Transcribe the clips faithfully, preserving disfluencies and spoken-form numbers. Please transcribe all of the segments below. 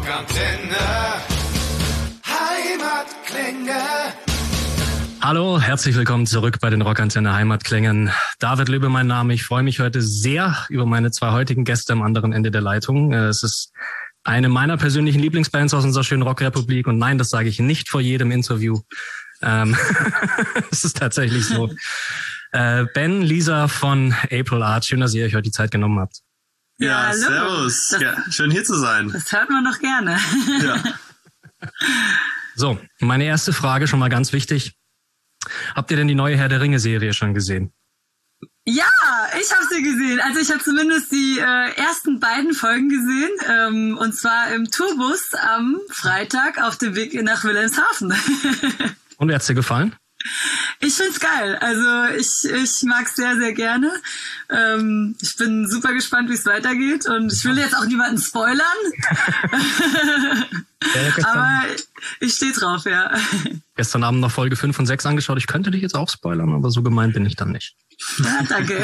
Rockantenne Heimatklänge. Hallo, herzlich willkommen zurück bei den Rockantenne Heimatklängen. David Löbe mein Name. Ich freue mich heute sehr über meine zwei heutigen Gäste am anderen Ende der Leitung. Es ist eine meiner persönlichen Lieblingsbands aus unserer schönen Rockrepublik und nein, das sage ich nicht vor jedem Interview. Ähm, es ist tatsächlich so. Äh, Ben, Lisa von April Art, schön, dass ihr euch heute die Zeit genommen habt. Ja, Ja, servus. Das, ja, schön hier zu sein. Das hört man doch gerne. Ja. So, meine erste Frage, schon mal ganz wichtig. Habt ihr denn die neue Herr der Ringe-Serie schon gesehen? Ja, ich habe sie gesehen. Also ich habe zumindest die äh, ersten beiden Folgen gesehen. Ähm, und zwar im Tourbus am Freitag auf dem Weg nach Wilhelmshaven. Und wie hat's dir gefallen? Ich find's geil. Also ich ich mag's sehr, sehr gerne. Ähm, ich bin super gespannt, wie es weitergeht. Und ich will jetzt auch niemanden spoilern. Ja, aber ich stehe drauf, ja. Gestern Abend noch Folge fünf und sechs angeschaut. Ich könnte dich jetzt auch spoilern, aber so gemein bin ich dann nicht. Ja, danke.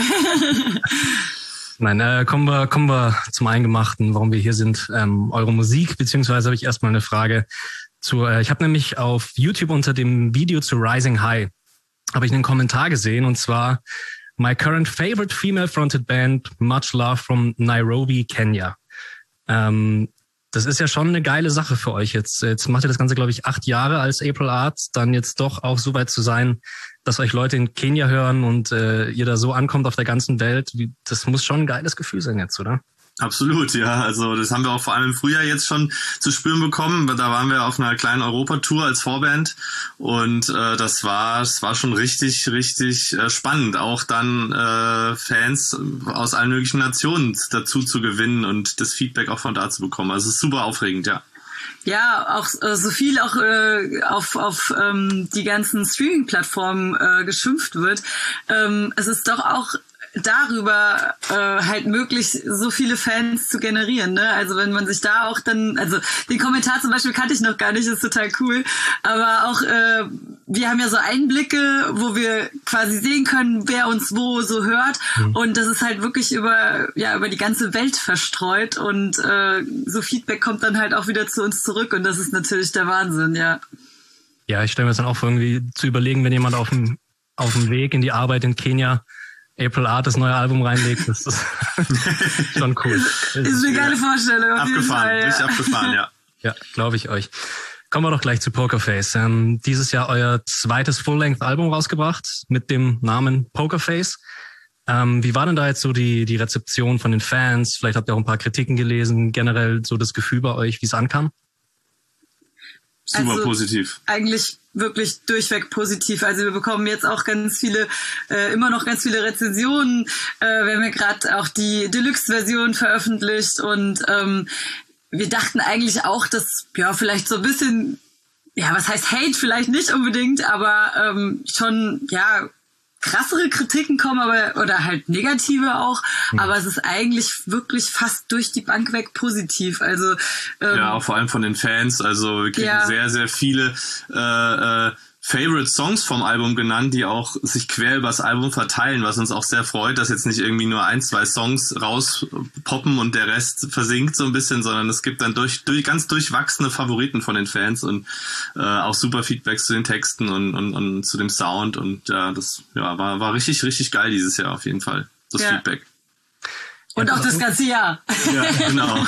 Nein, äh, kommen wir kommen wir zum Eingemachten, warum wir hier sind. Ähm, eure Musik, beziehungsweise habe ich erstmal eine Frage zu. Äh, ich habe nämlich auf YouTube unter dem Video zu Rising High habe ich einen Kommentar gesehen und zwar: My current favorite female-fronted band, much love from Nairobi, Kenya. Ähm, das ist ja schon eine geile Sache für euch jetzt. Jetzt macht ihr das Ganze, glaube ich, acht Jahre als April Art, dann jetzt doch auch so weit zu sein, dass euch Leute in Kenia hören und äh, ihr da so ankommt auf der ganzen Welt. Das muss schon ein geiles Gefühl sein jetzt, oder? Absolut, ja. Also das haben wir auch vor allem im Frühjahr jetzt schon zu spüren bekommen. Da waren wir auf einer kleinen Europatour als Vorband und äh, das war das war schon richtig, richtig äh, spannend, auch dann äh, Fans aus allen möglichen Nationen dazu zu gewinnen und das Feedback auch von da zu bekommen. Also es ist super aufregend, ja. Ja, auch äh, so viel auch äh, auf auf ähm, die ganzen Streaming-Plattformen äh, geschimpft wird. Ähm, es ist doch auch darüber äh, halt möglich, so viele Fans zu generieren, ne? Also wenn man sich da auch dann, also den Kommentar zum Beispiel kannte ich noch gar nicht, ist total cool, aber auch äh, wir haben ja so Einblicke, wo wir quasi sehen können, wer uns wo so hört mhm. und das ist halt wirklich über ja über die ganze Welt verstreut und äh, so Feedback kommt dann halt auch wieder zu uns zurück und das ist natürlich der Wahnsinn, ja. Ja, ich stelle mir das dann auch vor, irgendwie zu überlegen, wenn jemand auf dem auf dem Weg in die Arbeit in Kenia April Art das neue Album reinlegt, das ist schon cool. Das ist eine geile Vorstellung. Auf abgefahren, jeden Fall, ja. richtig abgefahren, ja. Ja, glaube ich euch. Kommen wir doch gleich zu Pokerface. Ähm, dieses Jahr euer zweites Full-Length-Album rausgebracht mit dem Namen Pokerface. Ähm, wie war denn da jetzt so die die Rezeption von den Fans? Vielleicht habt ihr auch ein paar Kritiken gelesen. Generell so das Gefühl bei euch, wie es ankam? Super also positiv. Eigentlich wirklich durchweg positiv. Also wir bekommen jetzt auch ganz viele, äh, immer noch ganz viele Rezensionen. Äh, wir haben ja gerade auch die Deluxe-Version veröffentlicht und ähm, wir dachten eigentlich auch, dass ja vielleicht so ein bisschen, ja was heißt Hate vielleicht nicht unbedingt, aber ähm, schon ja krassere Kritiken kommen, aber oder halt negative auch, mhm. aber es ist eigentlich wirklich fast durch die Bank weg positiv. Also ähm, ja, auch vor allem von den Fans. Also wir kriegen ja. sehr, sehr viele äh, äh, Favorite Songs vom Album genannt, die auch sich quer übers Album verteilen, was uns auch sehr freut, dass jetzt nicht irgendwie nur ein, zwei Songs rauspoppen und der Rest versinkt so ein bisschen, sondern es gibt dann durch, durch ganz durchwachsene Favoriten von den Fans und äh, auch super Feedbacks zu den Texten und, und, und zu dem Sound und ja, das ja, war, war richtig, richtig geil dieses Jahr auf jeden Fall, das ja. Feedback. Und auch das ganze Jahr. Ja, genau.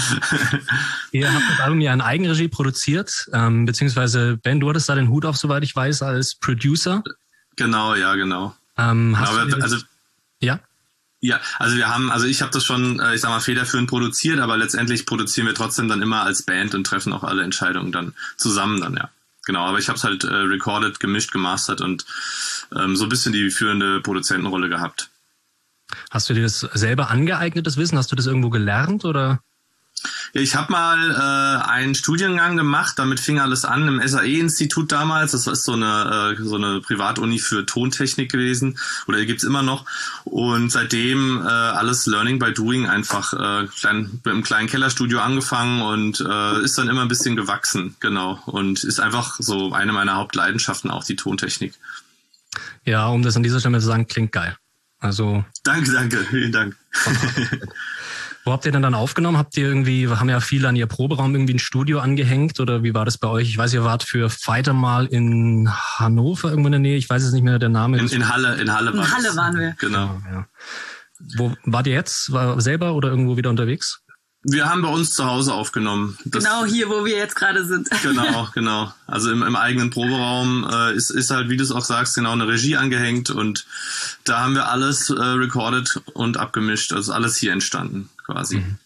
Ihr habt das Album ja in Eigenregie produziert, ähm, beziehungsweise Ben, du hattest da den Hut auf, soweit ich weiß, als Producer. Genau, ja, genau. Ähm, hast Aber, du das, also ja? Ja, also wir haben, also ich habe das schon, ich sag mal, federführend produziert, aber letztendlich produzieren wir trotzdem dann immer als Band und treffen auch alle Entscheidungen dann zusammen dann, ja. Genau, aber ich habe es halt äh, recorded, gemischt, gemastert und ähm, so ein bisschen die führende Produzentenrolle gehabt. Hast du dir das selber angeeignet, das Wissen? Hast du das irgendwo gelernt oder? Ja, ich habe mal äh, einen Studiengang gemacht, damit fing alles an im S A E-Institut damals. Das ist so eine äh, so eine Privatuni für Tontechnik gewesen oder gibt's immer noch. Und seitdem äh, alles Learning by Doing, einfach äh, klein, mit einem kleinen Kellerstudio angefangen und äh, ist dann immer ein bisschen gewachsen, genau. Und ist einfach so eine meiner Hauptleidenschaften, auch die Tontechnik. Ja, um das an dieser Stelle zu sagen, klingt geil. Also danke, danke, vielen Dank. Wo habt ihr denn dann aufgenommen? Habt ihr irgendwie, haben ja viele an ihr Proberaum irgendwie ein Studio angehängt oder wie war das bei euch? Ich weiß, ihr wart für Fighter mal in Hannover irgendwo in der Nähe. Ich weiß jetzt nicht mehr der Name. In, in Halle, in Halle, in Halle waren wir. Genau. Ja. Wo wart ihr jetzt? War selber oder irgendwo wieder unterwegs? Wir haben bei uns zu Hause aufgenommen. Das, genau hier, wo wir jetzt gerade sind. Genau, genau. Also im, im eigenen Proberaum äh, ist, ist halt, wie du es auch sagst, genau eine Regie angehängt und da haben wir alles äh, recorded und abgemischt. Also alles hier entstanden quasi. Mhm.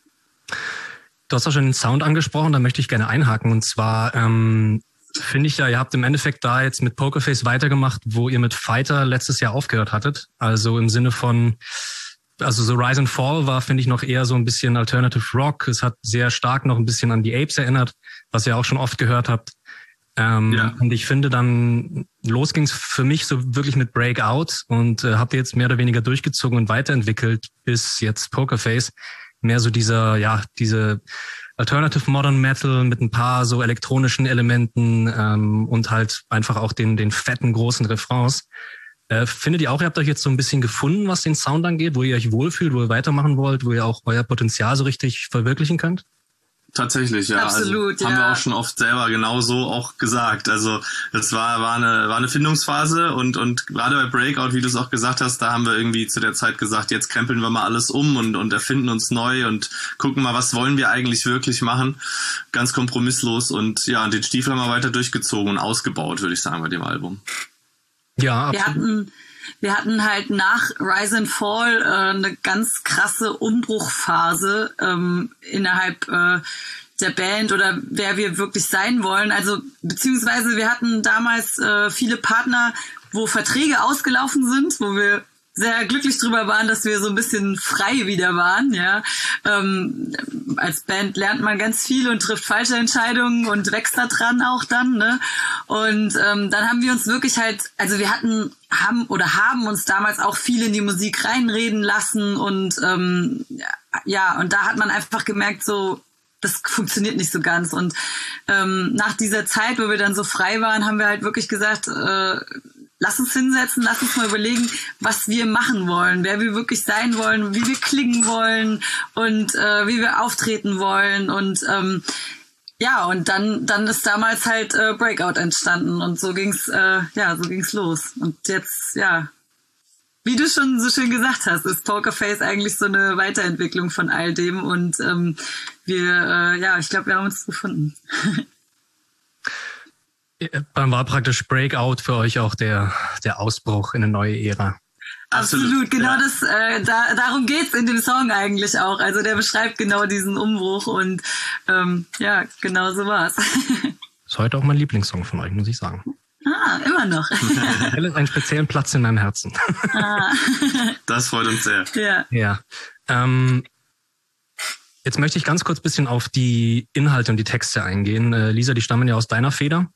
Du hast auch schon den Sound angesprochen, da möchte ich gerne einhaken. Und zwar ähm, finde ich ja, ihr habt im Endeffekt da jetzt mit Pokerface weitergemacht, wo ihr mit Fighter letztes Jahr aufgehört hattet. Also im Sinne von... Also so Rise and Fall war, finde ich, noch eher so ein bisschen Alternative Rock. Es hat sehr stark noch ein bisschen an die Apes erinnert, was ihr auch schon oft gehört habt. Ähm, ja. Und ich finde dann, los ging's für mich so wirklich mit Breakout und äh, habt ihr jetzt mehr oder weniger durchgezogen und weiterentwickelt bis jetzt Pokerface. Mehr so dieser, ja, diese Alternative Modern Metal mit ein paar so elektronischen Elementen ähm, und halt einfach auch den, den fetten, großen Refrains. Äh, findet ihr auch, ihr habt euch jetzt so ein bisschen gefunden, was den Sound angeht, wo ihr euch wohlfühlt, wo ihr weitermachen wollt, wo ihr auch euer Potenzial so richtig verwirklichen könnt? Tatsächlich, ja. Absolut, also, ja. Haben wir auch schon oft selber genau so auch gesagt. Also das war, war, eine, war eine Findungsphase und, und gerade bei Breakout, wie du es auch gesagt hast, da haben wir irgendwie zu der Zeit gesagt, jetzt krempeln wir mal alles um und, und erfinden uns neu und gucken mal, was wollen wir eigentlich wirklich machen. Ganz kompromisslos und ja, den Stiefel haben wir weiter durchgezogen und ausgebaut, würde ich sagen, bei dem Album. Ja, wir hatten, wir hatten halt nach Rise and Fall äh, eine ganz krasse Umbruchphase ähm, innerhalb äh, der Band oder wer wir wirklich sein wollen. Also beziehungsweise wir hatten damals äh, viele Partner, wo Verträge ausgelaufen sind, wo wir sehr glücklich drüber waren, dass wir so ein bisschen frei wieder waren, ja. Ähm, als Band lernt man ganz viel und trifft falsche Entscheidungen und wächst da dran auch dann, ne. Und ähm, dann haben wir uns wirklich halt, also wir hatten, haben oder haben uns damals auch viel in die Musik reinreden lassen und ähm, ja, und da hat man einfach gemerkt, so, das funktioniert nicht so ganz. Und ähm, nach dieser Zeit, wo wir dann so frei waren, haben wir halt wirklich gesagt, äh, lass uns hinsetzen, lass uns mal überlegen, was wir machen wollen, wer wir wirklich sein wollen, wie wir klingen wollen und äh, wie wir auftreten wollen. Und ähm, ja, und dann dann ist damals halt äh, Breakout entstanden und so ging's äh, ja, so ging's los. Und jetzt, ja, wie du schon so schön gesagt hast, ist Pokerface eigentlich so eine Weiterentwicklung von all dem und ähm, wir, äh, ja, ich glaube, wir haben uns gefunden. Dann war praktisch Breakout für euch auch der der Ausbruch in eine neue Ära. Absolut, Absolut genau ja. das. Äh, da, darum geht's in dem Song eigentlich auch. Also der beschreibt genau diesen Umbruch und ähm, ja, genau so war's. Ist heute auch mein Lieblingssong von euch, muss ich sagen. Ah, immer noch. Er hat einen speziellen Platz in meinem Herzen. Ah. Das freut uns sehr. Ja. Ja. Ähm, jetzt möchte ich ganz kurz ein bisschen auf die Inhalte und die Texte eingehen. Äh, Lisa, die stammen ja aus deiner Feder.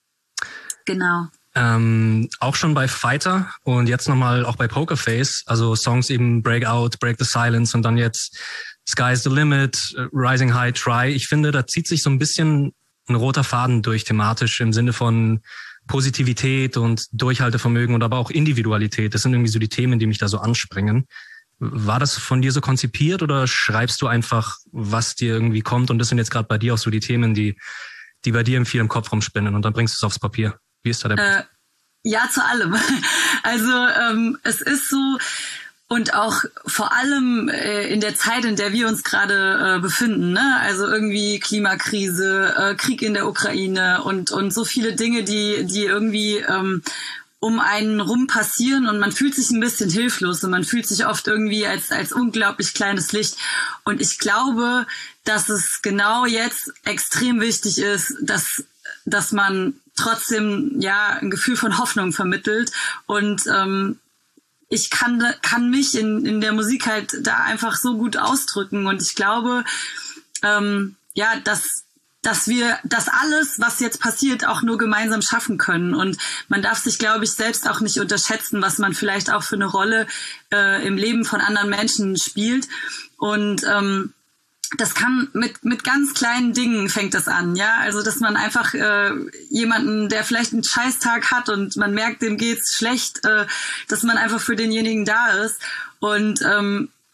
Genau. Ähm, auch schon bei Fighter und jetzt nochmal auch bei Pokerface, also Songs eben Breakout, Break the Silence und dann jetzt Sky's the Limit, Rising High, Try. Ich finde, da zieht sich so ein bisschen ein roter Faden durch thematisch im Sinne von Positivität und Durchhaltevermögen und aber auch Individualität. Das sind irgendwie so die Themen, die mich da so anspringen. War das von dir so konzipiert oder schreibst du einfach, was dir irgendwie kommt und das sind jetzt gerade bei dir auch so die Themen, die die bei dir viel im Kopf rumspinnen und dann bringst du es aufs Papier? Wie ist da der äh, Ja, zu allem. Also ähm, es ist so und auch vor allem äh, in der Zeit, in der wir uns gerade äh, befinden, ne? Also irgendwie Klimakrise, äh, Krieg in der Ukraine und und so viele Dinge, die die irgendwie ähm, um einen rum passieren und man fühlt sich ein bisschen hilflos und man fühlt sich oft irgendwie als als unglaublich kleines Licht. Und ich glaube, dass es genau jetzt extrem wichtig ist, dass dass man trotzdem ja ein Gefühl von Hoffnung vermittelt und ähm, ich kann kann mich in in der Musik halt da einfach so gut ausdrücken und ich glaube ähm, ja dass dass wir das alles, was jetzt passiert, auch nur gemeinsam schaffen können. Und man darf sich, glaube ich, selbst auch nicht unterschätzen, was man vielleicht auch für eine Rolle äh, im Leben von anderen Menschen spielt. Und ähm, das kann mit mit ganz kleinen Dingen fängt das an, ja. Also dass man einfach äh, jemanden, der vielleicht einen Scheißtag hat und man merkt, dem geht's schlecht, äh, dass man einfach für denjenigen da ist und ähm,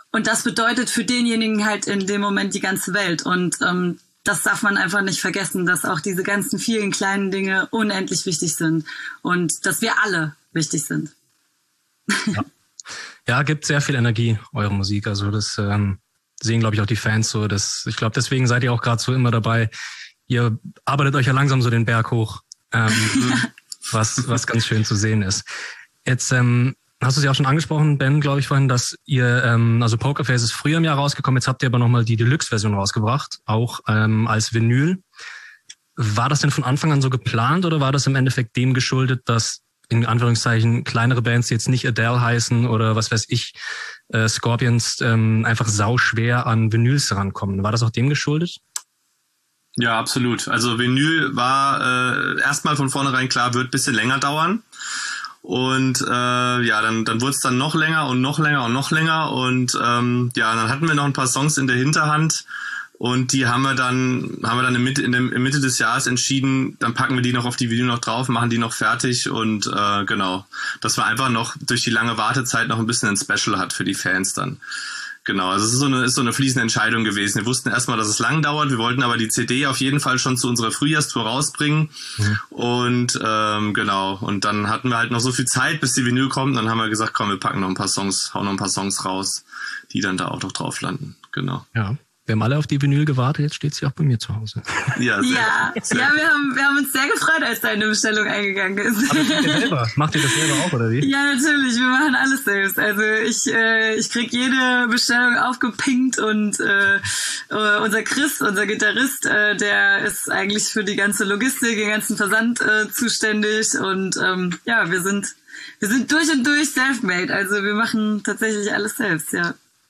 und das bedeutet für denjenigen halt in dem Moment die ganze Welt. Und ähm, das darf man einfach nicht vergessen, dass auch diese ganzen vielen kleinen Dinge unendlich wichtig sind und dass wir alle wichtig sind. Ja, ja, gibt sehr viel Energie, eure Musik. Also das ähm, sehen, glaube ich, auch die Fans so. Das, ich glaube, deswegen seid ihr auch gerade so immer dabei. Ihr arbeitet euch ja langsam so den Berg hoch, ähm, was was ganz schön zu sehen ist. Jetzt ähm, hast du es ja auch schon angesprochen, Ben, glaube ich vorhin, dass ihr, ähm, also Pokerface ist früher im Jahr rausgekommen, jetzt habt ihr aber nochmal die Deluxe-Version rausgebracht, auch ähm, als Vinyl. War das denn von Anfang an so geplant oder war das im Endeffekt dem geschuldet, dass in Anführungszeichen kleinere Bands, die jetzt nicht Adele heißen oder was weiß ich, äh, Scorpions, ähm, einfach sauschwer an Vinyls rankommen? War das auch dem geschuldet? Ja, absolut. Also Vinyl war äh, erstmal von vornherein klar, wird ein bisschen länger dauern. Und äh, ja, dann dann wurde es dann noch länger und noch länger und noch länger. Und ähm, ja, dann hatten wir noch ein paar Songs in der Hinterhand. Und die haben wir dann haben wir dann in Mitte, in dem, in Mitte des Jahres entschieden, dann packen wir die noch auf die Video noch drauf, machen die noch fertig. Und äh, genau, dass wir einfach noch durch die lange Wartezeit noch ein bisschen ein Special hat für die Fans dann. Genau, also es ist so eine, ist so eine fließende Entscheidung gewesen. Wir wussten erstmal, dass es lang dauert. Wir wollten aber die C D auf jeden Fall schon zu unserer Frühjahrstour rausbringen. Mhm. Und ähm, genau, und dann hatten wir halt noch so viel Zeit, bis die Vinyl kommt. Dann haben wir gesagt, komm, wir packen noch ein paar Songs, hauen noch ein paar Songs raus, die dann da auch noch drauf landen. Genau. Ja. Wir haben alle auf die Vinyl gewartet, jetzt steht sie auch bei mir zu Hause. Ja, sehr, ja, sehr. ja wir, haben, wir haben uns sehr gefreut, als deine Bestellung eingegangen ist. Aber macht ihr selber? Macht ihr das selber auch, oder wie? Ja, natürlich, wir machen alles selbst. Also ich äh, ich krieg jede Bestellung aufgepinkt und äh, unser Chris, unser Gitarrist, äh, der ist eigentlich für die ganze Logistik, den ganzen Versand äh, zuständig. Und ähm, ja, wir sind wir sind durch und durch self-made. Also wir machen tatsächlich alles selbst, ja.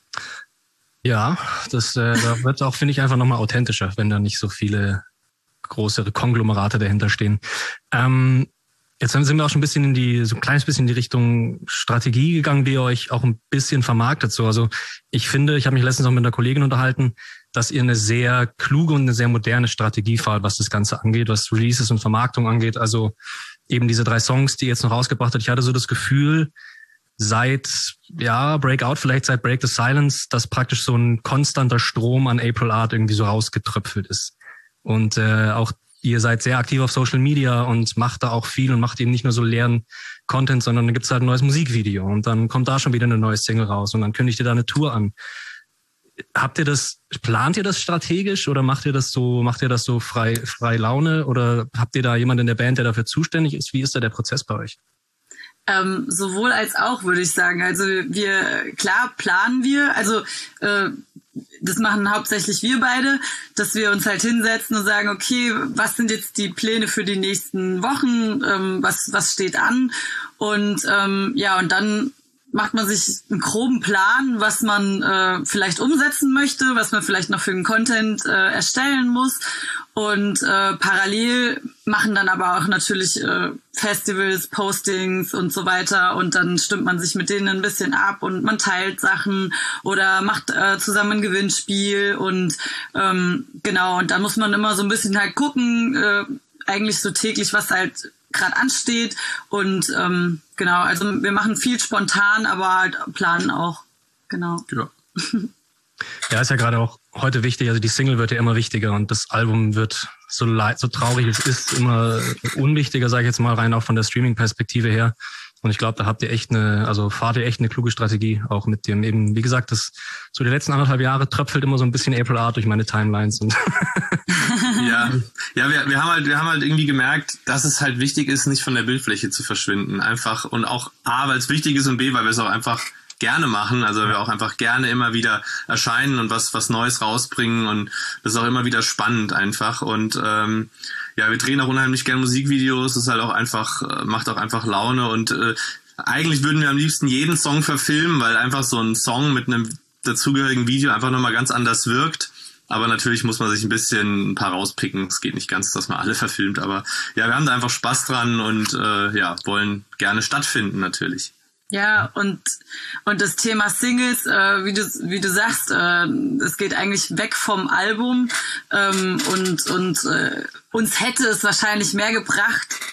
Ja, das äh, da wird auch, finde ich, einfach nochmal authentischer, wenn da nicht so viele größere Konglomerate dahinter stehen. Ähm, jetzt sind wir auch schon ein bisschen in die, so ein kleines bisschen in die Richtung Strategie gegangen, wie ihr euch auch ein bisschen vermarktet. So, also ich finde, ich habe mich letztens auch mit einer Kollegin unterhalten, dass ihr eine sehr kluge und eine sehr moderne Strategie fahrt, was das Ganze angeht, was Releases und Vermarktung angeht. Also eben diese drei Songs, die ihr jetzt noch rausgebracht habt. Ich hatte so das Gefühl, seit, ja, Breakout, vielleicht seit Break the Silence, dass praktisch so ein konstanter Strom an April Art irgendwie so rausgetröpfelt ist. Und äh, auch ihr seid sehr aktiv auf Social Media und macht da auch viel und macht eben nicht nur so leeren Content, sondern dann gibt's halt ein neues Musikvideo und dann kommt da schon wieder eine neue Single raus und dann kündigt ihr da eine Tour an. Habt ihr das, plant ihr das strategisch oder macht ihr das so, macht ihr das so frei, frei Laune oder habt ihr da jemanden in der Band, der dafür zuständig ist? Wie ist da der Prozess bei euch? Ähm, sowohl als auch, würde ich sagen. Also wir, klar planen wir, also äh, das machen hauptsächlich wir beide, dass wir uns halt hinsetzen und sagen, okay, was sind jetzt die Pläne für die nächsten Wochen, ähm, was was steht an und ähm, ja, und dann macht man sich einen groben Plan, was man äh, vielleicht umsetzen möchte, was man vielleicht noch für den Content äh, erstellen muss. Und äh, parallel machen dann aber auch natürlich äh, Festivals, Postings und so weiter. Und dann stimmt man sich mit denen ein bisschen ab und man teilt Sachen oder macht äh, zusammen ein Gewinnspiel. Und ähm, genau, und dann muss man immer so ein bisschen halt gucken, äh, eigentlich so täglich, was halt gerade ansteht und ähm, genau, also wir machen viel spontan, aber halt planen auch, genau. Ja. Ja, ist ja gerade auch heute wichtig, also die Single wird ja immer wichtiger und das Album wird, so leid, so traurig es ist, immer unwichtiger, sage ich jetzt mal, rein auch von der Streaming-Perspektive her. Und ich glaube, da habt ihr echt eine, also fahrt ihr echt eine kluge Strategie, auch mit dem eben, wie gesagt, das so die letzten anderthalb Jahre tröpfelt immer so ein bisschen April Art durch meine Timelines und ja, ja, wir, wir haben halt, wir haben halt irgendwie gemerkt, dass es halt wichtig ist, nicht von der Bildfläche zu verschwinden, einfach und auch A, weil es wichtig ist und B, weil wir es auch einfach gerne machen, also wir auch einfach gerne immer wieder erscheinen und was was Neues rausbringen und das ist auch immer wieder spannend einfach und ähm, ja, wir drehen auch unheimlich gerne Musikvideos, das ist halt auch einfach, macht auch einfach Laune und äh, eigentlich würden wir am liebsten jeden Song verfilmen, weil einfach so ein Song mit einem dazugehörigen Video einfach nochmal ganz anders wirkt. Aber natürlich muss man sich ein bisschen ein paar rauspicken. Es geht nicht ganz, dass man alle verfilmt, aber ja, wir haben da einfach Spaß dran und äh, ja, wollen gerne stattfinden natürlich. Ja, und und das Thema Singles, äh, wie du wie du sagst, äh, es geht eigentlich weg vom Album ähm, und und äh, uns hätte es wahrscheinlich mehr gebracht,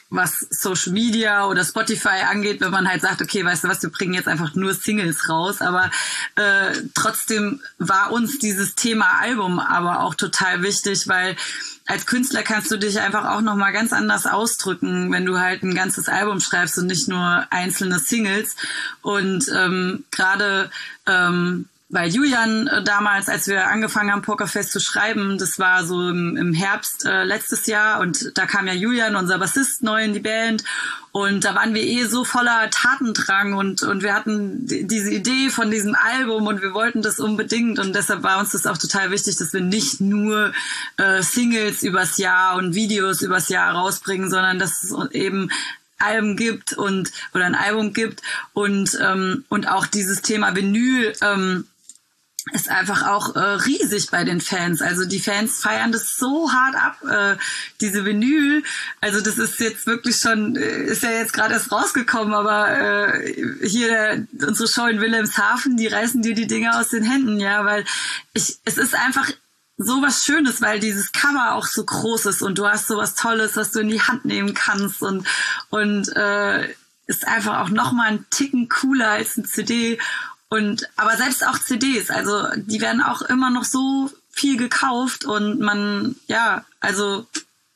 was Social Media oder Spotify angeht, wenn man halt sagt, okay, weißt du was, wir bringen jetzt einfach nur Singles raus, aber äh, trotzdem war uns dieses Thema Album aber auch total wichtig, weil als Künstler kannst du dich einfach auch nochmal ganz anders ausdrücken, wenn du halt ein ganzes Album schreibst und nicht nur einzelne Singles. Und ähm, gerade ähm, weil Julian äh, damals, als wir angefangen haben, Pokerfest zu schreiben, das war so im, im Herbst äh, letztes Jahr, und da kam ja Julian, unser Bassist, neu in die Band, und da waren wir eh so voller Tatendrang, und und wir hatten d- diese Idee von diesem Album und wir wollten das unbedingt, und deshalb war uns das auch total wichtig, dass wir nicht nur äh, Singles übers Jahr und Videos übers Jahr rausbringen, sondern dass es eben Alben gibt und oder ein Album gibt und ähm, und auch dieses Thema Vinyl ähm, ist einfach auch äh, riesig bei den Fans. Also die Fans feiern das so hart ab, äh, diese Vinyl. Also das ist jetzt wirklich schon, äh, ist ja jetzt gerade erst rausgekommen, aber äh, hier der, unsere Show in Wilhelmshaven, die reißen dir die Dinger aus den Händen, ja, weil ich, es ist einfach so was Schönes, weil dieses Cover auch so groß ist und du hast so was Tolles, was du in die Hand nehmen kannst, und und äh, ist einfach auch nochmal einen Ticken cooler als ein C D. Und aber selbst auch C Ds, also die werden auch immer noch so viel gekauft, und man, ja, also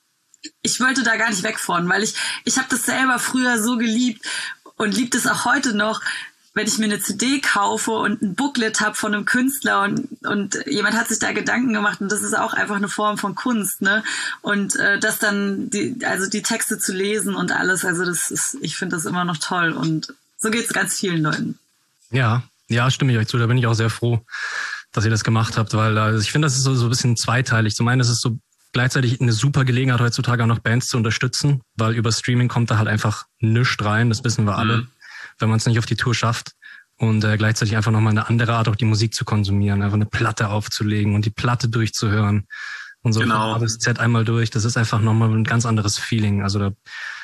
ich wollte da gar nicht weg von, weil ich ich habe das selber früher so geliebt und liebt es auch heute noch, wenn ich mir eine C D kaufe und ein Booklet habe von einem Künstler und und jemand hat sich da Gedanken gemacht, und das ist auch einfach eine Form von Kunst, ne? Und äh, das dann die also die Texte zu lesen und alles, also das ist, ich finde das immer noch toll, und so geht's ganz vielen Leuten. Ja. Ja, stimme ich euch zu. Da bin ich auch sehr froh, dass ihr das gemacht habt, weil also ich finde, das ist so, so ein bisschen zweiteilig. Zum einen ist es so gleichzeitig eine super Gelegenheit, heutzutage auch noch Bands zu unterstützen, weil über Streaming kommt da halt einfach nichts rein, das wissen wir alle, mhm. wenn man es nicht auf die Tour schafft. Und äh, gleichzeitig einfach nochmal eine andere Art, auch die Musik zu konsumieren, einfach eine Platte aufzulegen und die Platte durchzuhören. Und so genau. von A bis Z einmal durch. Das ist einfach nochmal ein ganz anderes Feeling. Also da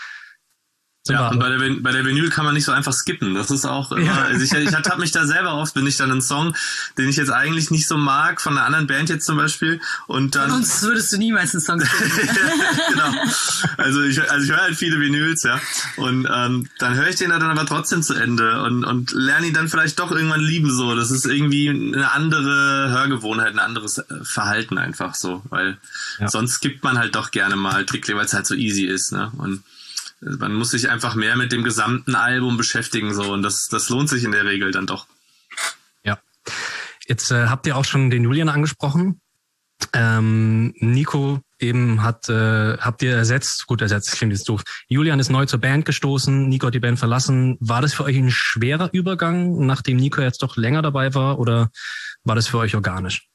Ja, und bei der, bei der Vinyl kann man nicht so einfach skippen. Das ist auch immer, ja. also ich, ich ertappe mich da selber oft, wenn ich dann einen Song, den ich jetzt eigentlich nicht so mag, von einer anderen Band jetzt zum Beispiel, und dann... Von uns würdest du niemals einen Song skippen. ja, genau. Also ich, also ich höre halt viele Vinyls, ja. Und ähm, dann höre ich den dann aber trotzdem zu Ende und, und lerne ihn dann vielleicht doch irgendwann lieben so. Das ist irgendwie eine andere Hörgewohnheit, ein anderes Verhalten einfach so, weil ja. sonst skippt man halt doch gerne mal Trickle, weil es halt so easy ist, ne? Und man muss sich einfach mehr mit dem gesamten Album beschäftigen, so, und das, das lohnt sich in der Regel dann doch. Ja. Jetzt äh, habt ihr auch schon den Julian angesprochen. Ähm, Nico eben hat, äh, habt ihr ersetzt, gut ersetzt, klingt jetzt doof. Julian ist neu zur Band gestoßen, Nico hat die Band verlassen. War das für euch ein schwerer Übergang, nachdem Nico jetzt doch länger dabei war, oder war das für euch organisch?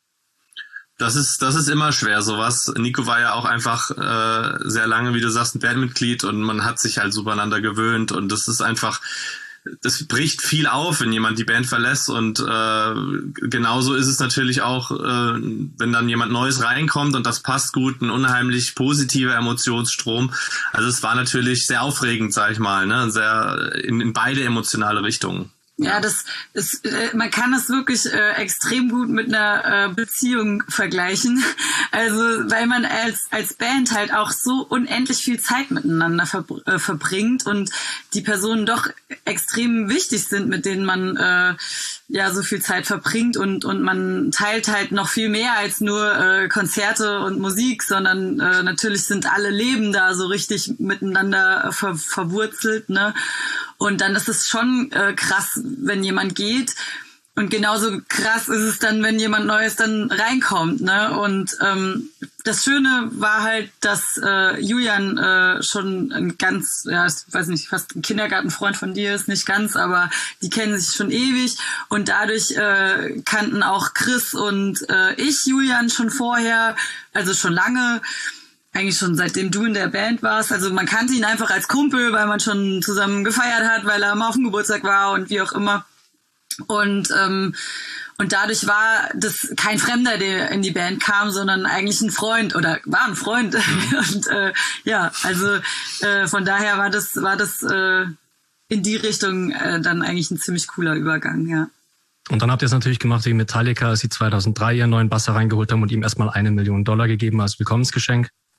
Das ist, das ist immer schwer, sowas. Nico war ja auch einfach äh, sehr lange, wie du sagst, ein Bandmitglied, und man hat sich halt super aneinander gewöhnt, und das ist einfach, das bricht viel auf, wenn jemand die Band verlässt, und äh, genauso ist es natürlich auch, äh, wenn dann jemand Neues reinkommt und das passt gut, ein unheimlich positiver Emotionsstrom. Also es war natürlich sehr aufregend, sag ich mal, ne, sehr in, in beide emotionale Richtungen. Ja, das ist, äh, man kann das wirklich äh, extrem gut mit einer äh, Beziehung vergleichen. Also, weil man als als Band halt auch so unendlich viel Zeit miteinander verbr- äh, verbringt und die Personen doch extrem wichtig sind, mit denen man äh, ja so viel Zeit verbringt, und und man teilt halt noch viel mehr als nur äh, Konzerte und Musik, sondern äh, natürlich sind alle Leben da so richtig miteinander ver- verwurzelt, ne? Und dann ist es schon äh, krass, wenn jemand geht. Und genauso krass ist es dann, wenn jemand Neues dann reinkommt, ne? Und ähm, das Schöne war halt, dass äh, Julian äh, schon ein ganz, ja, ich weiß nicht, fast ein Kindergartenfreund von dir ist, nicht ganz, aber die kennen sich schon ewig. Und dadurch äh, kannten auch Chris und äh, ich Julian schon vorher, also schon lange. Eigentlich schon seitdem du in der Band warst. Also man kannte ihn einfach als Kumpel, weil man schon zusammen gefeiert hat, weil er mal auf dem Geburtstag war und wie auch immer. Und ähm, und dadurch war das kein Fremder, der in die Band kam, sondern eigentlich ein Freund oder war ein Freund. Und äh, ja, also äh, von daher war das war das äh, in die Richtung äh, dann eigentlich ein ziemlich cooler Übergang, ja. Und dann habt ihr es natürlich gemacht wie Metallica, als sie zweitausenddrei ihren neuen Basser reingeholt haben und ihm erstmal eine Million Dollar gegeben als Willkommensgeschenk.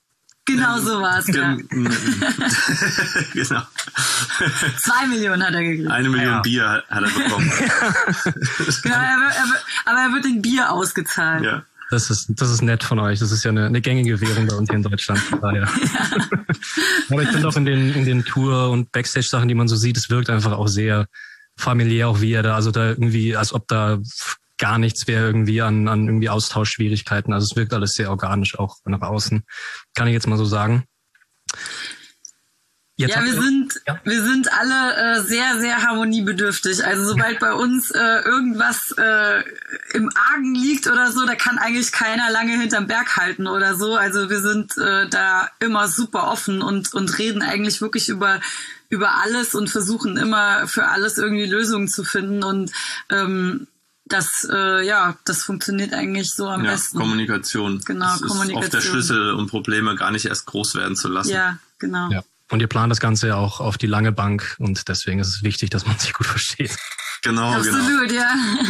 Genau so war es, ja. Genau. Zwei Millionen hat er gekriegt. Eine Million Ja. Bier hat er bekommen. Genau, er wird, er wird, aber er wird in Bier ausgezahlt. Ja. Das ist, das ist nett von euch. Das ist ja eine, eine gängige Währung bei uns hier in Deutschland. Von daher. Ja. Aber ich finde auch in den, in den Tour- und Backstage-Sachen, die man so sieht, es wirkt einfach auch sehr familiär, auch wie er da, also da irgendwie, als ob da gar nichts wäre irgendwie an, an irgendwie Austauschschwierigkeiten. Also es wirkt alles sehr organisch auch nach außen. Kann ich jetzt mal so sagen. Jetzt ja, wir ihr, sind, ja. wir sind alle äh, sehr, sehr harmoniebedürftig. Also sobald bei uns äh, irgendwas äh, im Argen liegt oder so, da kann eigentlich keiner lange hinterm Berg halten oder so. Also wir sind äh, da immer super offen und und reden eigentlich wirklich über über alles und versuchen immer für alles irgendwie Lösungen zu finden. Und ähm, das, äh, ja, das funktioniert eigentlich so am Ja, besten. Kommunikation. Genau, das ist Kommunikation. oft der Schlüssel, um Probleme gar nicht erst groß werden zu lassen. Ja, genau. Ja. Und ihr plant das Ganze ja auch auf die lange Bank und deswegen ist es wichtig, dass man sich gut versteht. Genau, Absolut, genau. ja.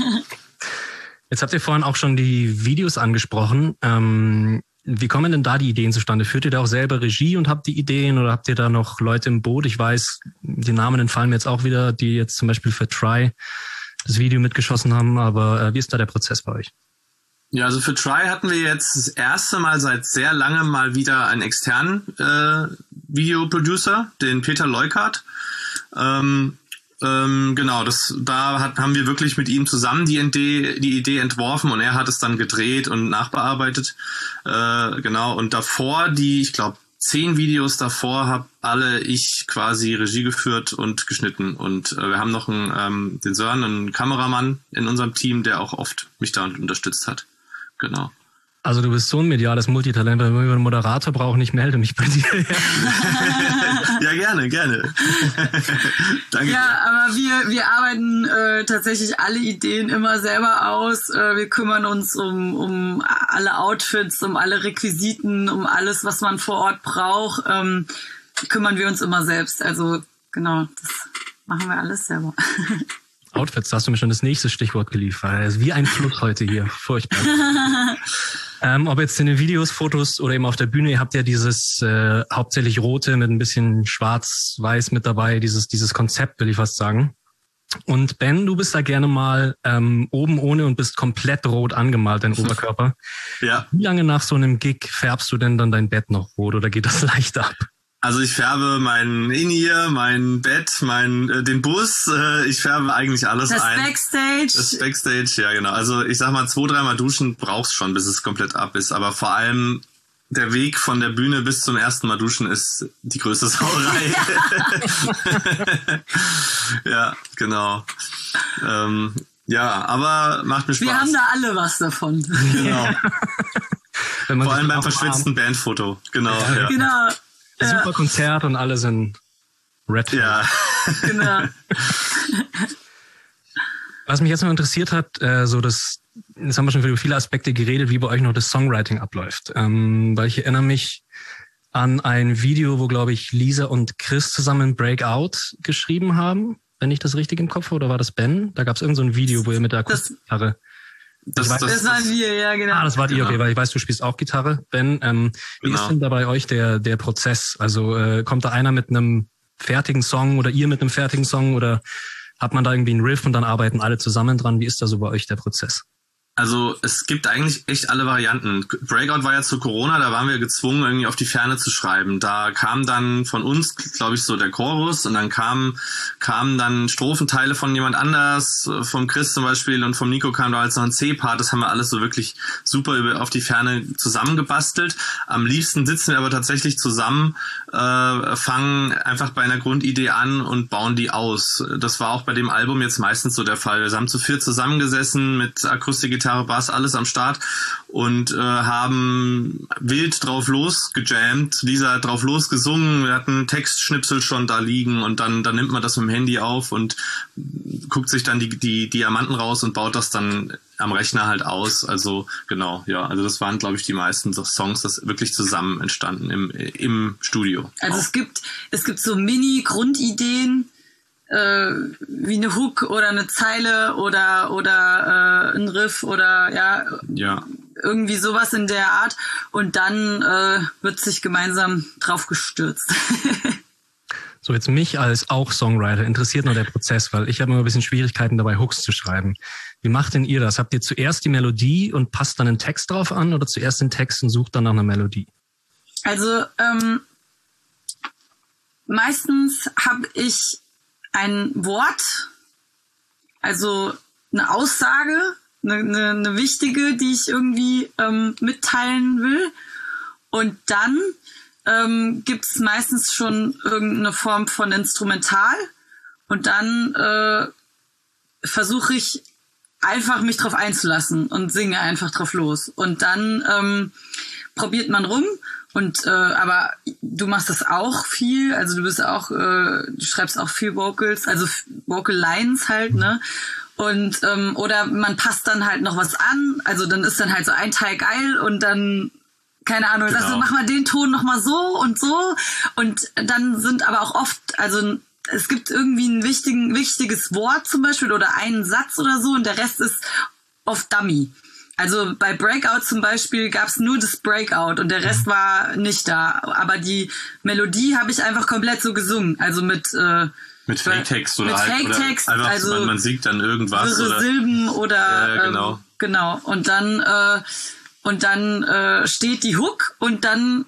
Jetzt habt ihr vorhin auch schon die Videos angesprochen. Ähm, wie kommen denn da die Ideen zustande? Führt ihr da auch selber Regie und habt die Ideen oder habt ihr da noch Leute im Boot? Ich weiß, die Namen entfallen mir jetzt auch wieder, die jetzt zum Beispiel für Try das Video mitgeschossen haben, aber äh, wie ist da der Prozess bei euch? Ja, also für Try hatten wir jetzt das erste Mal seit sehr langem mal wieder einen externen äh, Videoproducer, den Peter Leukart. Ähm, ähm, genau, das da hat, haben wir wirklich mit ihm zusammen die Idee, die Idee entworfen und er hat es dann gedreht und nachbearbeitet. Äh, genau, und davor die, ich glaube, zehn Videos davor habe alle ich quasi Regie geführt und geschnitten. Und äh, wir haben noch einen, ähm, den Sören, einen Kameramann in unserem Team, der auch oft mich da unterstützt hat. Genau. Also du bist so ein mediales Multitalent, wenn wir einen Moderator brauchen, ich melde mich bei dir. Ja, gerne, gerne. Danke. Ja, aber wir, wir arbeiten äh, tatsächlich alle Ideen immer selber aus. Äh, wir kümmern uns um, um alle Outfits, um alle Requisiten, um alles, was man vor Ort braucht. Ähm, kümmern wir uns immer selbst. Also genau, das machen wir alles selber. Outfits, da hast du mir schon das nächste Stichwort geliefert. Er ist wie ein Fluss heute hier. Furchtbar. ähm, ob jetzt in den Videos, Fotos oder eben auf der Bühne, ihr habt ja dieses äh, hauptsächlich rote mit ein bisschen schwarz-weiß mit dabei, dieses dieses Konzept, will ich fast sagen. Und Ben, du bist da gerne mal ähm, oben ohne und bist komplett rot angemalt, dein Oberkörper. Ja. Wie lange nach so einem Gig färbst du denn dann dein Bett noch rot oder geht das leicht ab? Also ich färbe mein In-Ear, mein Bett, mein äh, den Bus, äh, ich färbe eigentlich alles das ein. Backstage. Das Backstage, ja genau. Also ich sag mal, zwei, dreimal duschen brauchst schon, bis es komplett ab ist. Aber vor allem der Weg von der Bühne bis zum ersten Mal duschen ist die größte Sauerei. Ja, genau. Ähm, ja, aber macht mir Spaß. Wir haben da alle was davon. Genau. Wenn man Vor allem sich beim am verschwitzten Bandfoto. Genau. Ja. Ja. Genau. Super Ja, Konzert und alle sind red. Ja. genau. Was mich jetzt noch interessiert hat, äh, so das, jetzt haben wir schon über viele Aspekte geredet, wie bei euch noch das Songwriting abläuft. Ähm, weil ich erinnere mich an ein Video, wo, glaube ich, Lisa und Chris zusammen Breakout geschrieben haben, wenn ich das richtig im Kopf habe, oder war das Ben? Da gab es irgend so ein Video, wo ihr mit der Akustikgitarre... Das, weiß, das, Das waren wir, ja, genau. Ah, das war die, Genau. okay, weil ich weiß, du spielst auch Gitarre, Ben. Ähm, wie Genau. ist denn da bei euch der der Prozess? Also äh, kommt da einer mit einem fertigen Song oder ihr mit einem fertigen Song oder hat man da irgendwie einen Riff und dann arbeiten alle zusammen dran? Wie ist da so bei euch der Prozess? Also es gibt eigentlich echt alle Varianten. Breakout war ja zu Corona, da waren wir gezwungen, irgendwie auf die Ferne zu schreiben. Da kam dann von uns, glaube ich, so der Chorus und dann kamen kamen dann Strophenteile von jemand anders, vom Chris zum Beispiel und vom Nico kam da jetzt noch ein C-Part. Das haben wir alles so wirklich super über, auf die Ferne zusammengebastelt. Am liebsten sitzen wir aber tatsächlich zusammen, äh, fangen einfach bei einer Grundidee an und bauen die aus. Das war auch bei dem Album jetzt meistens so der Fall. Wir haben zu viert zusammengesessen mit Akustikgitarre, Bass, alles am Start und äh, haben wild drauf losgejammt, Lisa hat drauf losgesungen, wir hatten Textschnipsel schon da liegen und dann, dann nimmt man das mit dem Handy auf und guckt sich dann die, die Diamanten raus und baut das dann am Rechner halt aus. Also genau, ja, also das waren, glaube ich, die meisten Songs, das wirklich zusammen entstanden im, im Studio. Also auch. es gibt, es gibt so Mini-Grundideen, äh, wie eine Hook oder eine Zeile oder oder äh, ein Riff oder ja, Ja. irgendwie sowas in der Art. Und dann äh, wird sich gemeinsam drauf gestürzt. So, jetzt mich als auch Songwriter interessiert nur der Prozess, weil ich habe immer ein bisschen Schwierigkeiten dabei, Hooks zu schreiben. Wie macht denn ihr das? Habt ihr zuerst die Melodie und passt dann einen Text drauf an oder zuerst den Text und sucht dann nach einer Melodie? Also ähm, meistens habe ich ein Wort, also eine Aussage, eine, eine, eine wichtige, die ich irgendwie ähm, mitteilen will. Und dann ähm, gibt es meistens schon irgendeine Form von Instrumental. Und dann äh, versuche ich einfach mich drauf einzulassen und singe einfach drauf los. Und dann ähm, probiert man rum. Und äh, aber du machst das auch viel, also du bist auch, äh, du schreibst auch viel Vocals, also Vocal Lines halt, ne? Und ähm, oder man passt dann halt noch was an, also dann ist dann halt so ein Teil geil und dann, keine Ahnung, genau. Sagst du, mach mal den Ton noch mal so und so. Und dann sind aber auch oft, also es gibt irgendwie ein wichtigen, wichtiges Wort zum Beispiel oder einen Satz oder so und der Rest ist oft Dummy. Also bei Breakout zum Beispiel gab es nur das Breakout und der Rest war nicht da. Aber die Melodie habe ich einfach komplett so gesungen. Also mit äh, mit Fake-Text oder mit halt Fake-Text, oder einfach, also man, man singt dann irgendwas wirre oder Silben oder äh, genau. Ähm, genau. Und dann äh, und dann äh, steht die Hook und dann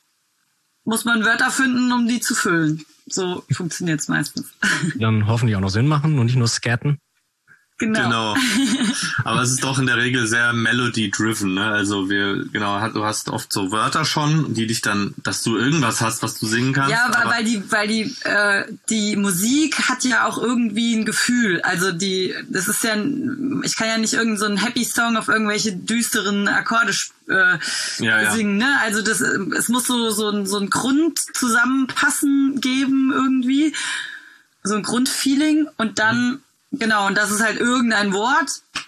muss man Wörter finden, um die zu füllen. So funktioniert's meistens. Die dann hoffentlich auch noch Sinn machen und nicht nur scatten. Genau. Genau. Aber es ist doch in der Regel sehr melody-driven, ne? Also wir, genau, du hast oft so Wörter schon, die dich dann, dass du irgendwas hast, was du singen kannst. Ja, weil, weil die, weil die, äh, die Musik hat ja auch irgendwie ein Gefühl. Also die, das ist ja, ich kann ja nicht irgend so einen Happy Song auf irgendwelche düsteren Akkorde äh, ja, ja. singen, ne? Also das, es muss so, so ein, so ein Grundzusammenpassen geben irgendwie. So ein Grundfeeling und dann, mhm. Genau, und das ist halt irgendein Wort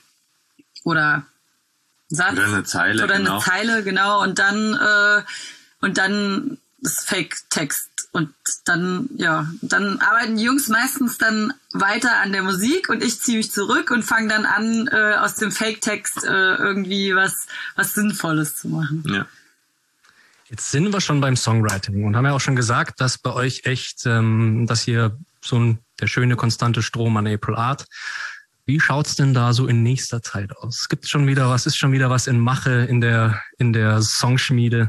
oder Satz oder eine Zeile, oder eine genau. Zeile, genau, und dann äh, und dann ist Fake-Text und dann ja, dann arbeiten die Jungs meistens dann weiter an der Musik und ich ziehe mich zurück und fange dann an äh, aus dem Fake-Text äh, irgendwie was was Sinnvolles zu machen. Ja. Jetzt sind wir schon beim Songwriting und haben ja auch schon gesagt, dass bei euch echt, ähm, dass ihr so ein der schöne konstante Strom an April Art. Wie schaut's denn da so in nächster Zeit aus? Es gibt schon wieder was, ist schon wieder was in Mache in der in der Songschmiede?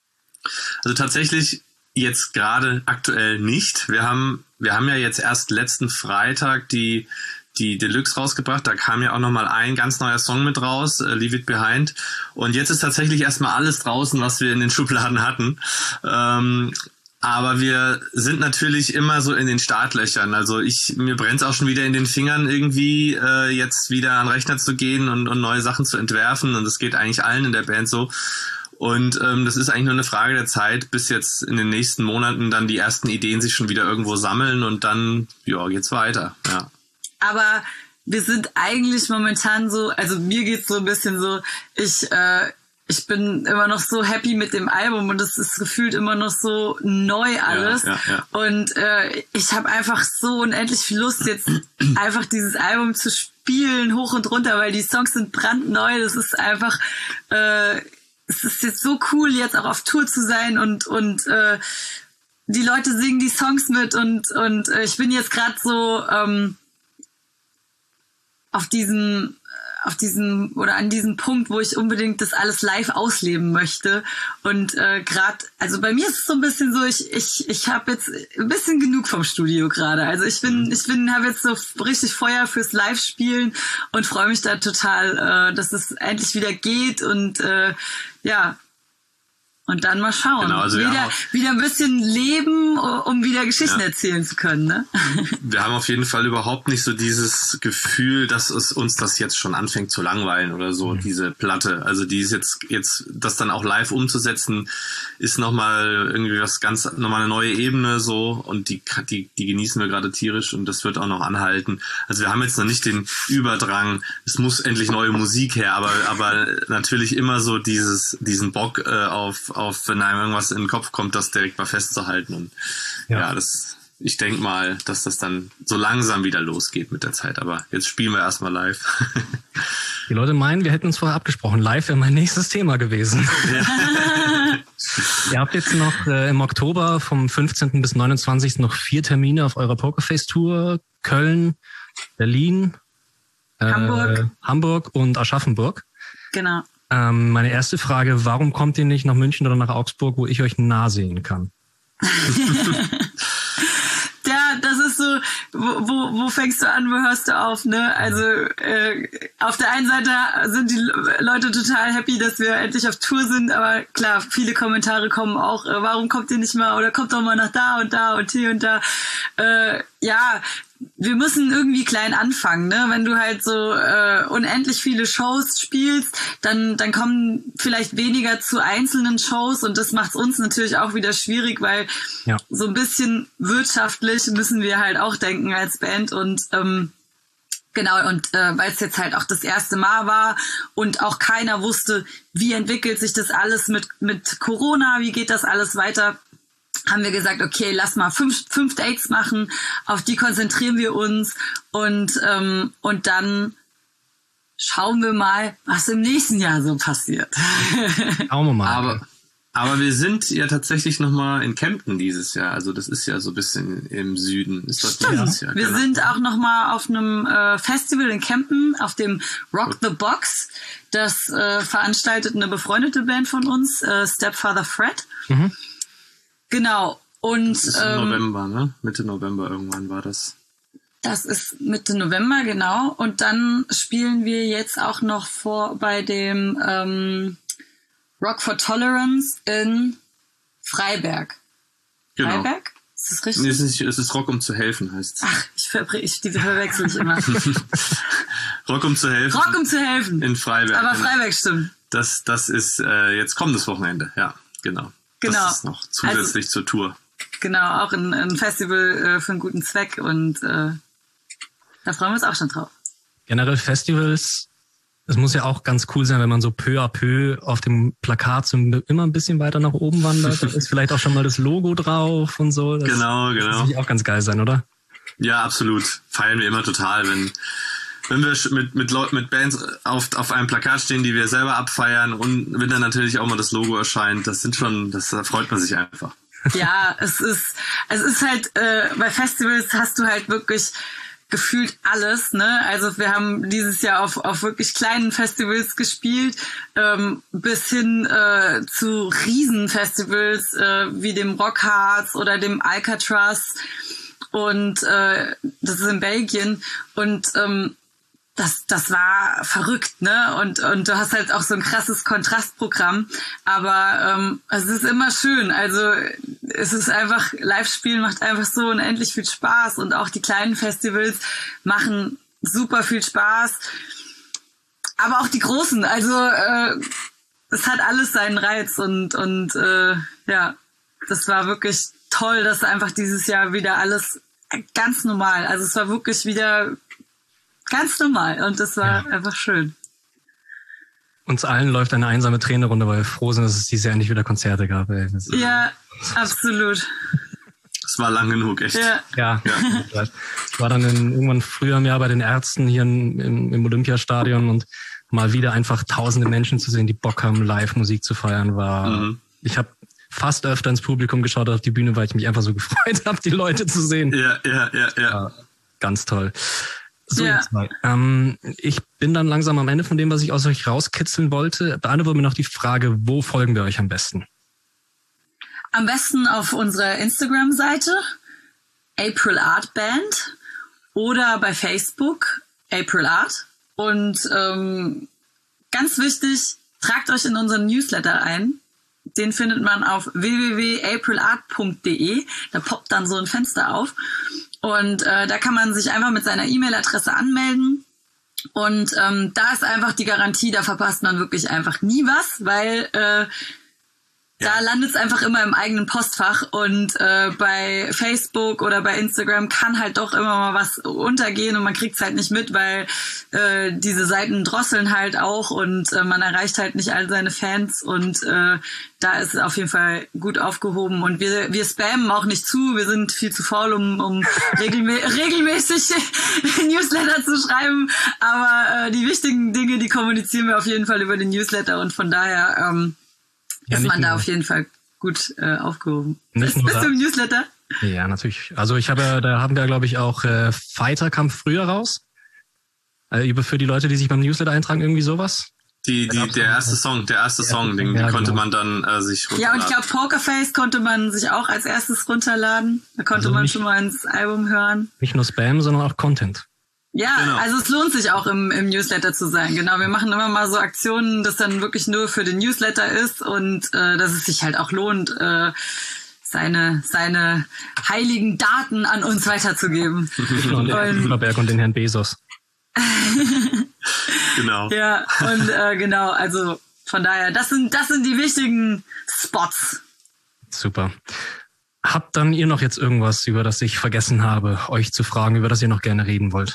Also tatsächlich jetzt gerade aktuell nicht. Wir haben wir haben ja jetzt erst letzten Freitag die die Deluxe rausgebracht. Da kam ja auch nochmal ein ganz neuer Song mit raus, uh, Leave It Behind. Und jetzt ist tatsächlich erstmal alles draußen, was wir in den Schubladen hatten. Ähm, Aber wir sind natürlich immer so in den Startlöchern. Also ich, mir brennt es auch schon wieder in den Fingern irgendwie, äh, jetzt wieder an den Rechner zu gehen und, und neue Sachen zu entwerfen. Und das geht eigentlich allen in der Band so. Und ähm, das ist eigentlich nur eine Frage der Zeit, bis jetzt in den nächsten Monaten dann die ersten Ideen sich schon wieder irgendwo sammeln und dann, ja, geht's weiter. Ja. Aber wir sind eigentlich momentan so, also mir geht's so ein bisschen so, ich äh, ich bin immer noch so happy mit dem Album und es ist gefühlt immer noch so neu alles. Ja, ja, ja. Und äh, ich habe einfach so unendlich viel Lust, jetzt einfach dieses Album zu spielen, hoch und runter, weil die Songs sind brandneu. Das ist einfach, äh, es ist jetzt so cool, jetzt auch auf Tour zu sein und und äh, die Leute singen die Songs mit und und äh, ich bin jetzt gerade so ähm, auf diesem auf diesem oder an diesem Punkt, wo ich unbedingt das alles live ausleben möchte. Und äh, gerade, also bei mir ist es so ein bisschen so, ich ich ich habe jetzt ein bisschen genug vom Studio gerade. Also ich bin ich bin habe jetzt so richtig Feuer fürs Live-Spielen und freue mich da total, äh, dass es endlich wieder geht und äh, ja. Und dann mal schauen. Genau, also wieder, wieder ein bisschen leben, um wieder Geschichten ja. erzählen zu können. Ne? Wir haben auf jeden Fall überhaupt nicht so dieses Gefühl, dass es uns das jetzt schon anfängt zu langweilen oder so, mhm. diese Platte. Also die ist jetzt, jetzt das dann auch live umzusetzen, ist nochmal irgendwie was ganz, nochmal eine neue Ebene so und die, die, die genießen wir gerade tierisch und das wird auch noch anhalten. Also wir haben jetzt noch nicht den Überdrang, es muss endlich neue Musik her, aber, aber natürlich immer so dieses, diesen Bock äh, auf auf, wenn einem irgendwas in den Kopf kommt, das direkt mal festzuhalten. Und ja, ja das ich denke mal, dass das dann so langsam wieder losgeht mit der Zeit. Aber jetzt spielen wir erstmal live. Die Leute meinen, wir hätten uns vorher abgesprochen. Live wäre mein nächstes Thema gewesen. Ja. Ihr habt jetzt noch äh, im Oktober vom fünfzehnten bis neunundzwanzigsten noch vier Termine auf eurer Pokerface-Tour. Köln, Berlin, äh, Hamburg. Hamburg und Aschaffenburg. Genau. Ähm, meine erste Frage, warum kommt ihr nicht nach München oder nach Augsburg, wo ich euch nah sehen kann? Ja, das ist so, wo, wo, wo fängst du an, wo hörst du auf, ne? Also äh, auf der einen Seite sind die Leute total happy, dass wir endlich auf Tour sind, aber klar, viele Kommentare kommen auch, äh, warum kommt ihr nicht mal oder kommt doch mal nach da und da und hier und da. Äh, ja, wir müssen irgendwie klein anfangen, ne? Wenn du halt so äh, unendlich viele Shows spielst, dann dann kommen vielleicht weniger zu einzelnen Shows und das macht es uns natürlich auch wieder schwierig, weil ja. so ein bisschen wirtschaftlich müssen wir halt auch denken als Band und ähm, genau, und äh, weil es jetzt halt auch das erste Mal war und auch keiner wusste, wie entwickelt sich das alles mit mit Corona, wie geht das alles weiter, haben wir gesagt, okay, lass mal fünf, fünf Dates machen, auf die konzentrieren wir uns und ähm, und dann schauen wir mal, was im nächsten Jahr so passiert. Schauen wir mal. Aber, aber wir sind ja tatsächlich nochmal in Kempten dieses Jahr, also das ist ja so ein bisschen im Süden. Ist das dieses Jahr? Wir genau. sind auch nochmal auf einem äh, Festival in Kempten, auf dem Rock the Box. Das äh, veranstaltet eine befreundete Band von uns, äh, Stepfather Fred. Mhm. Genau. Und das ist im ähm, November, ne? Mitte November irgendwann war das. Das ist Mitte November, genau. Und dann spielen wir jetzt auch noch vor bei dem ähm, Rock for Tolerance in Freiberg. Genau. Freiberg? Ist das richtig? Nee, es ist, es ist Rock um zu helfen, heißt es. Ach, ich, ver- ich die verwechsel ich immer. Rock um zu helfen. Rock um zu helfen. In Freiberg. Aber genau. Freiberg stimmt. Das, das ist äh, jetzt kommendes Wochenende, ja, genau. Genau. Das ist noch zusätzlich also, zur Tour. Genau, auch ein, ein Festival äh, für einen guten Zweck und äh, da freuen wir uns auch schon drauf. Generell Festivals, es muss ja auch ganz cool sein, wenn man so peu à peu auf dem Plakat so immer ein bisschen weiter nach oben wandert. Da ist vielleicht auch schon mal das Logo drauf und so. Das, genau, genau. Das muss auch ganz geil sein, oder? Ja, absolut. Feiern wir immer total, wenn wenn wir mit mit Leuten, mit Bands auf auf einem Plakat stehen, die wir selber abfeiern und wenn dann natürlich auch mal das Logo erscheint, das sind schon, das da freut man sich einfach. Ja, es ist es ist halt äh, bei Festivals hast du halt wirklich gefühlt alles, ne? Also wir haben dieses Jahr auf auf wirklich kleinen Festivals gespielt, ähm, bis hin äh, zu Riesenfestivals äh, wie dem Rockharz oder dem Alcatraz und äh, das ist in Belgien und ähm, Das, das war verrückt, ne? Und, und du hast halt auch so ein krasses Kontrastprogramm. Aber ähm, es ist immer schön. Also es ist einfach, Live-Spielen macht einfach so unendlich viel Spaß. Und auch die kleinen Festivals machen super viel Spaß. Aber auch die großen. Also äh, es hat alles seinen Reiz. Und, und äh, ja, das war wirklich toll, dass einfach dieses Jahr wieder alles ganz normal. Also es war wirklich wieder ganz normal und das war ja. einfach schön. Uns allen läuft eine einsame Träne runter, weil wir froh sind, dass es dieses Jahr endlich wieder Konzerte gab. Ey. Ja, absolut. Es war lang genug, echt. Ja, ja. ja. Ich war dann in, irgendwann früher im Jahr bei den Ärzten hier in, im, im Olympiastadion und mal wieder einfach tausende Menschen zu sehen, die Bock haben, live Musik zu feiern, war... Mhm. Ich habe fast öfter ins Publikum geschaut auf die Bühne, weil ich mich einfach so gefreut habe, die Leute zu sehen. Ja, ja, ja, ja. ja ganz toll. So, ja. jetzt mal. Ähm, ich bin dann langsam am Ende von dem, was ich aus euch rauskitzeln wollte. Beantwortet mir noch die Frage, wo folgen wir euch am besten? Am besten auf unserer Instagram-Seite April Art Band oder bei Facebook April Art. Und ähm, ganz wichtig, tragt euch in unseren Newsletter ein. Den findet man auf w w w punkt april art punkt d e. Da poppt dann so ein Fenster auf. Und äh, da kann man sich einfach mit seiner E-Mail-Adresse anmelden. Und ähm, da ist einfach die Garantie, da verpasst man wirklich einfach nie was, weil äh, Da landet es einfach immer im eigenen Postfach und äh, bei Facebook oder bei Instagram kann halt doch immer mal was untergehen und man kriegt es halt nicht mit, weil äh, diese Seiten drosseln halt auch und äh, man erreicht halt nicht all seine Fans und äh, da ist es auf jeden Fall gut aufgehoben und wir wir spammen auch nicht zu, wir sind viel zu faul, um, um regelmä- regelmäßig Newsletter zu schreiben, aber äh, die wichtigen Dinge, die kommunizieren wir auf jeden Fall über den Newsletter und von daher ähm, Ja, ist man da nur, auf jeden Fall gut äh, aufgehoben. Nicht bist bist du im Newsletter? Ja, natürlich. Also ich habe, da haben wir, glaube ich, auch äh, Fighter kam früher raus. Äh, über für die Leute, die sich beim Newsletter eintragen, irgendwie sowas. Die, die, der erste Song, der erste der Song, den ja, konnte genau. man dann äh, sich runterladen. Ja, und ich glaube, Pokerface konnte man sich auch als erstes runterladen. Da konnte also man nicht, schon mal ins Album hören. Nicht nur Spam, sondern auch Content. Ja, genau. Also es lohnt sich auch im, im Newsletter zu sein. Genau, wir machen immer mal so Aktionen, das dann wirklich nur für den Newsletter ist und äh, dass es sich halt auch lohnt, äh, seine seine heiligen Daten an uns weiterzugeben. Und den Herrn Zuckerberg und den Herrn Bezos. Genau. Ja, und äh, genau, also von daher, das sind das sind die wichtigen Spots. Super. Habt dann ihr noch jetzt irgendwas, über das ich vergessen habe, euch zu fragen, über das ihr noch gerne reden wollt?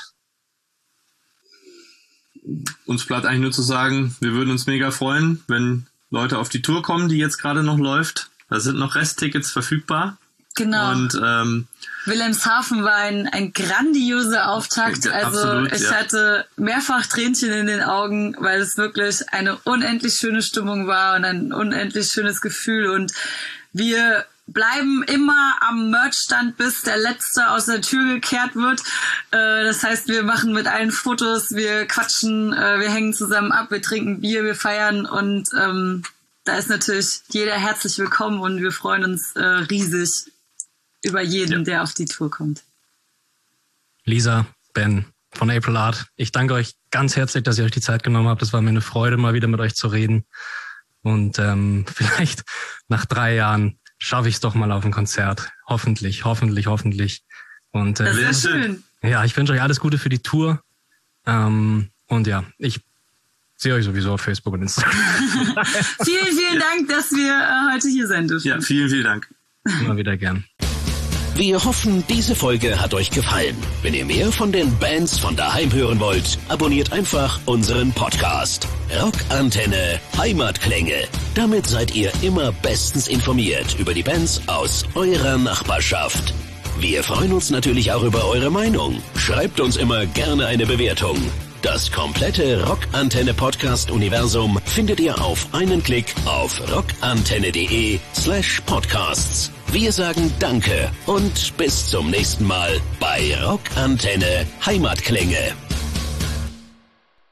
Uns bleibt eigentlich nur zu sagen, wir würden uns mega freuen, wenn Leute auf die Tour kommen, die jetzt gerade noch läuft. Da sind noch Resttickets verfügbar. Genau. Und ähm, Wilhelmshaven war ein, ein grandioser Auftakt. Also absolut, ich ja. hatte mehrfach Tränchen in den Augen, weil es wirklich eine unendlich schöne Stimmung war und ein unendlich schönes Gefühl. Und wir bleiben immer am Merchstand, bis der Letzte aus der Tür gekehrt wird. Äh, das heißt, wir machen mit allen Fotos, wir quatschen, äh, wir hängen zusammen ab, wir trinken Bier, wir feiern und ähm, da ist natürlich jeder herzlich willkommen und wir freuen uns äh, riesig über jeden, ja. der auf die Tour kommt. Lisa, Ben von April Art, ich danke euch ganz herzlich, dass ihr euch die Zeit genommen habt. Es war mir eine Freude, mal wieder mit euch zu reden und ähm, vielleicht nach drei Jahren schaffe ich es doch mal auf ein Konzert. Hoffentlich, hoffentlich, hoffentlich. Und äh, das ist schön. Ja, ich wünsche euch alles Gute für die Tour. Ähm, und ja, ich sehe euch sowieso auf Facebook und Instagram. vielen, vielen Dank, dass wir äh, heute hier sein dürfen. Ja, vielen, vielen Dank. Immer wieder gern. Wir hoffen, diese Folge hat euch gefallen. Wenn ihr mehr von den Bands von daheim hören wollt, abonniert einfach unseren Podcast. Rockantenne Heimatklänge. Damit seid ihr immer bestens informiert über die Bands aus eurer Nachbarschaft. Wir freuen uns natürlich auch über eure Meinung. Schreibt uns immer gerne eine Bewertung. Das komplette Rockantenne-Podcast-Universum findet ihr auf einen Klick auf rockantenne.de slash podcasts. Wir sagen Danke und bis zum nächsten Mal bei Rockantenne Heimatklänge.